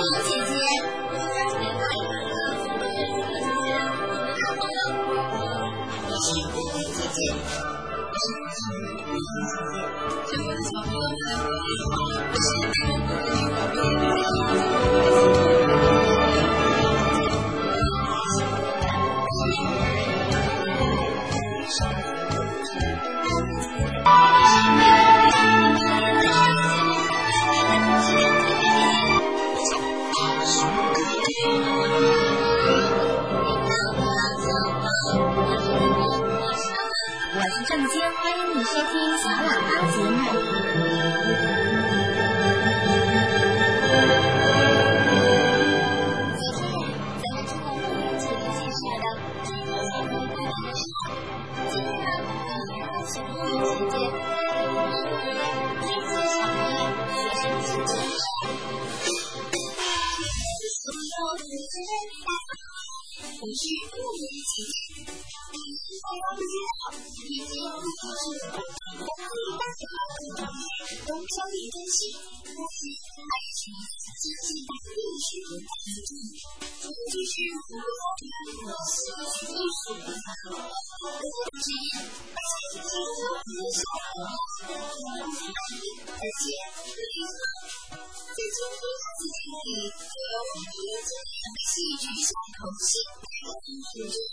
姐姐。我是布丁姐姐。这我的小朋友们，我是布丁我是郑坚，欢迎你收听小喇叭节目。昨天咱们听到木兰姐姐介绍的这个小朋友爸爸的事，今天呢，我们小朋友姐姐给这些小朋友学什么知识？我是木兰姐姐。大家不知道，已经是东郊野真系，还是经济大历史文化基地，这就是我们中国戏剧艺术文化之一。而且这个小朋友而且在今天的节目里，就有很多经典的戏剧小口戏来听一下。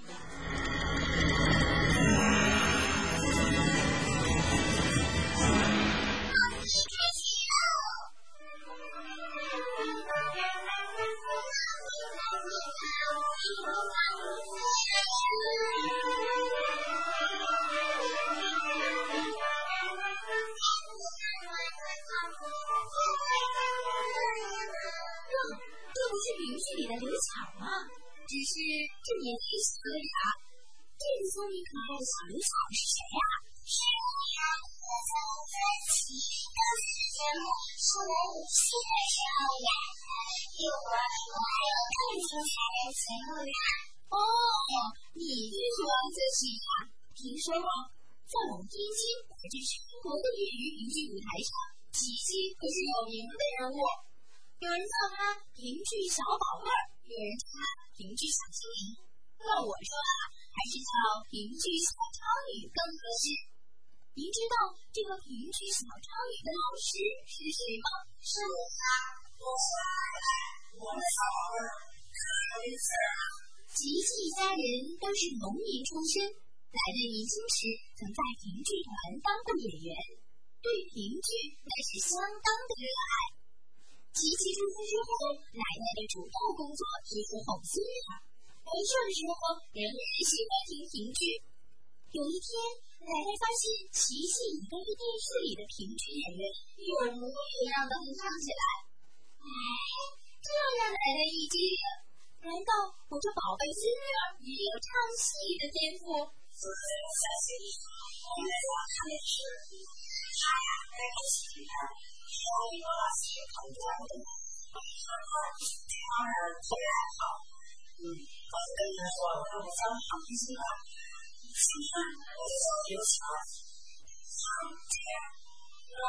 这不是评剧里的刘巧吗？只是这年纪小了点儿。这个聪明可爱的小刘巧是谁呀？是我从最起的节目是线上演，有我有更精彩的节目啦。哦，你最喜欢这戏呀？听说在我们天津，也就是中国的粤语评剧舞台上，琪琪可是有名的人物。有人叫他评剧小宝贝儿，有人叫他评剧小精灵。那我说还是叫评剧小超女更合适。您知道这个评剧小超女的老师是谁吗？是我呀，我的小宝贝儿，可有意思啊！琪琪一家人都是农民出身，奶奶年轻时曾在评剧团当过演员，对评剧那是相当的热爱。琪琪出生之后，奶奶的主要工作就是哄孙女儿。没事的时候，人人喜欢听评剧。有一天，奶奶发现琪琪已跟着电视里的评剧演员有模有样的哼唱起来。这让奶奶一惊，难道我这宝贝孙女儿也有唱戏的天赋？所以我相信，我们要看的是她呀，在戏里面有一个戏很重要的，这帮人特别爱好。我就跟你们说，我想好开心了。现在我就想刘巧，唱这样让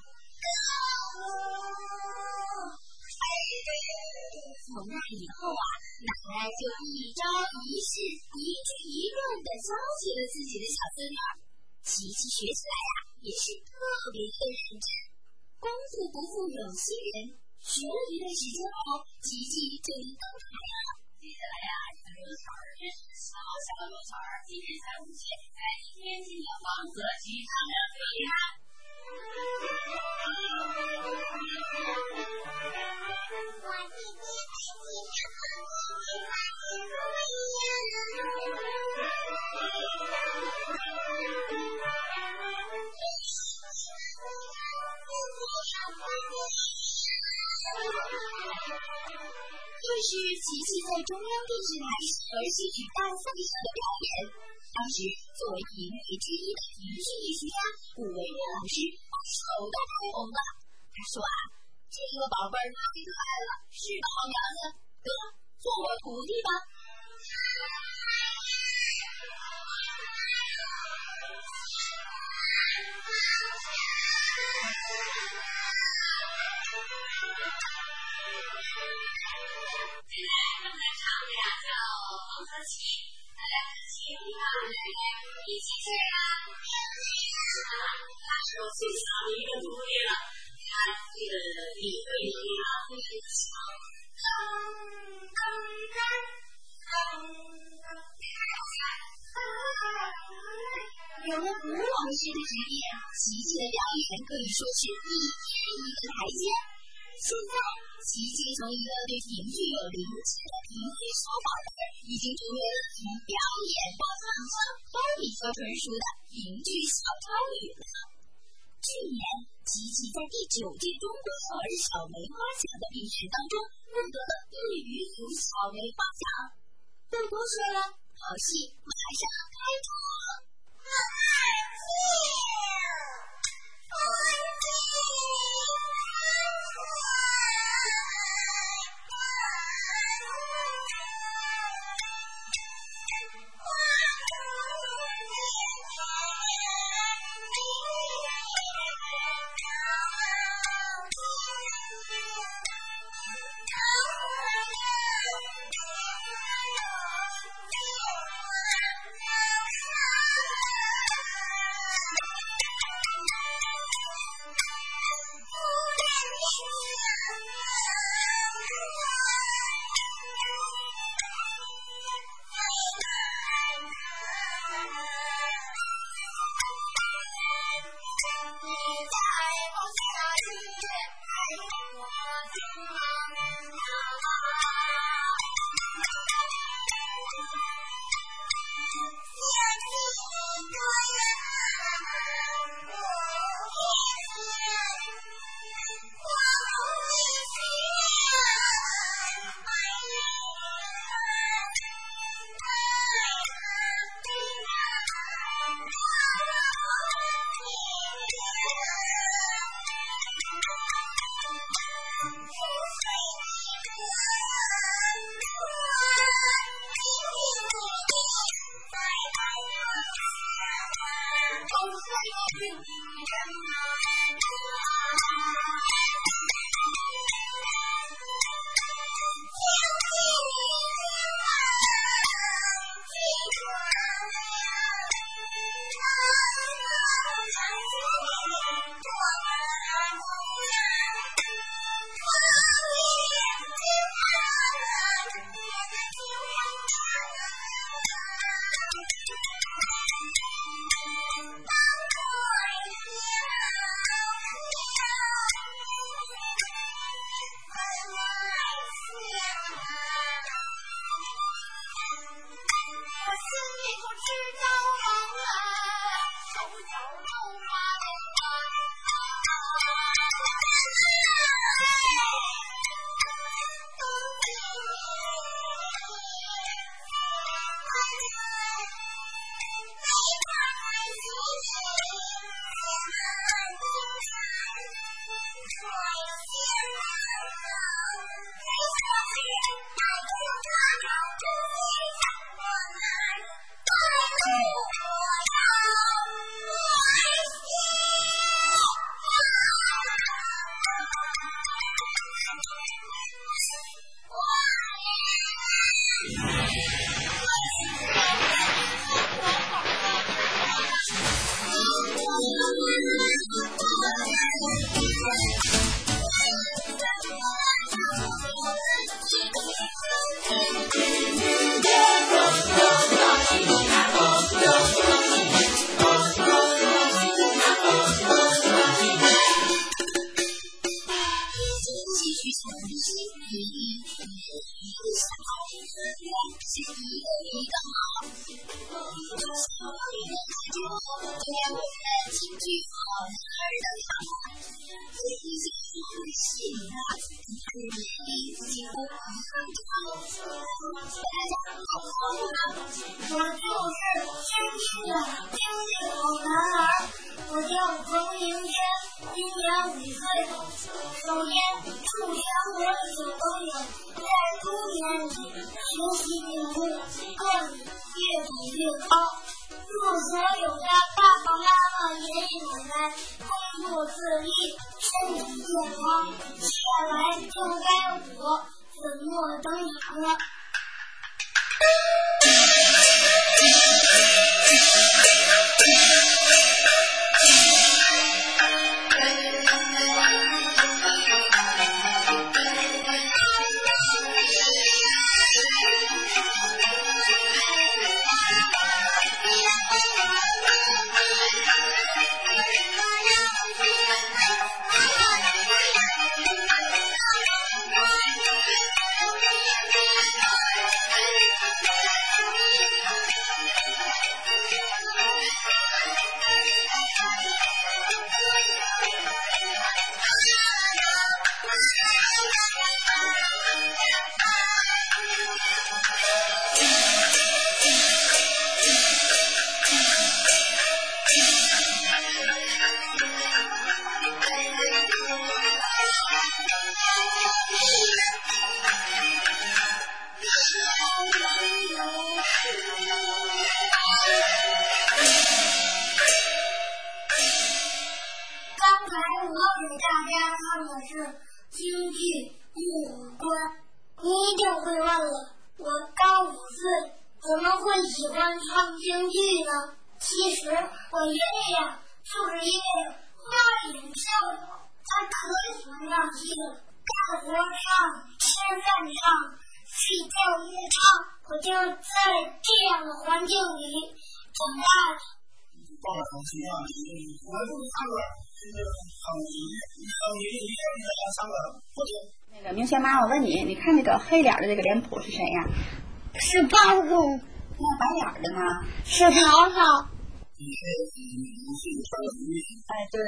从那以后奶奶就一招一式，一句一顿地教起了自己的小孙女儿。琪琪学起来也是特别的认真。功夫不负有心人，学了一段时间后，琪琪就能登台了。接下来小刘巧儿认识小刘巧儿今日才5岁，在天津的黄泽剧场的对岸。我弟弟在剧场这是琪琪在中央电视台儿戏曲大赛上的表演。当时作为评委之一的评剧艺术家古维任老师把手都拍红了。他说这个宝贝儿太可爱了，是个好娘子，得做我徒弟吧。 有了古老师的指点，琪琪的表演可以说是一天一个台阶。现在，琪琪从一个对评剧有灵智的评剧小宝贝，已经成为了从表演到唱腔都比较纯熟的评剧小超女了。去年，琪琪在第9届中国少儿小梅花奖的评选当中获得了对语组小梅花奖。不多说了，好戏马上开场。 如果所有的爸爸妈妈、爷爷奶奶、公公父自立，身体健康，接下来就该我粉墨登场了。是京剧木偶观，你一定会问了，我刚5岁，怎么会喜欢唱京剧呢？其实我爷爷呀，就是一位花脸少爷，他可喜欢唱戏了，干活唱，吃饭唱，睡觉也唱，我就在这样的环境里长大的。 那个明轩妈，我问你，你看那个黑脸的这个脸谱是谁呀？ 是包公。 那白脸的呢？ 是曹操。 哎，对。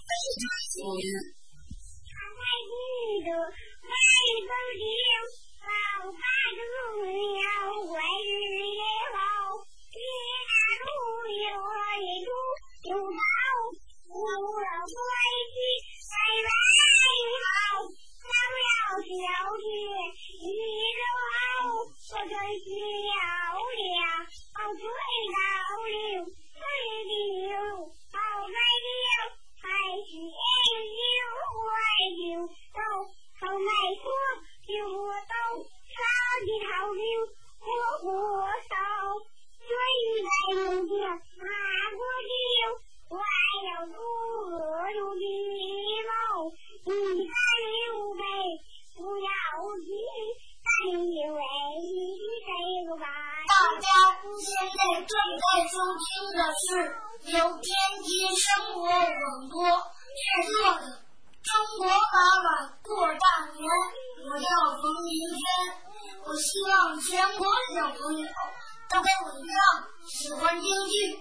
大家现在正在收听的是由天津生活广播制作的《中国爸爸过大年》，我叫冯明轩。我希望全国的小朋友都跟我一样喜欢京剧。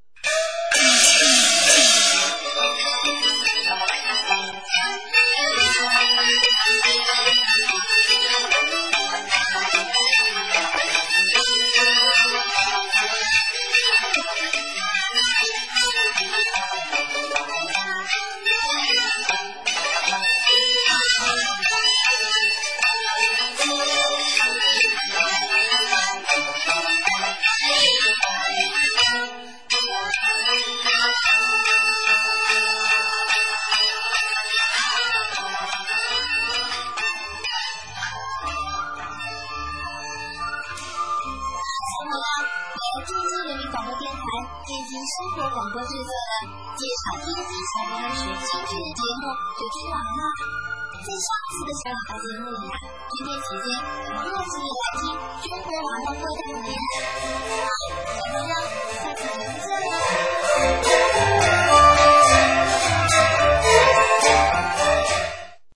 天津生活广播制作的介绍天津小孩学京剧的节目就听完了。在上次的小喇叭节目里春节期间我们继续来听中国娃娃过大年。小朋友，下次节目见喽！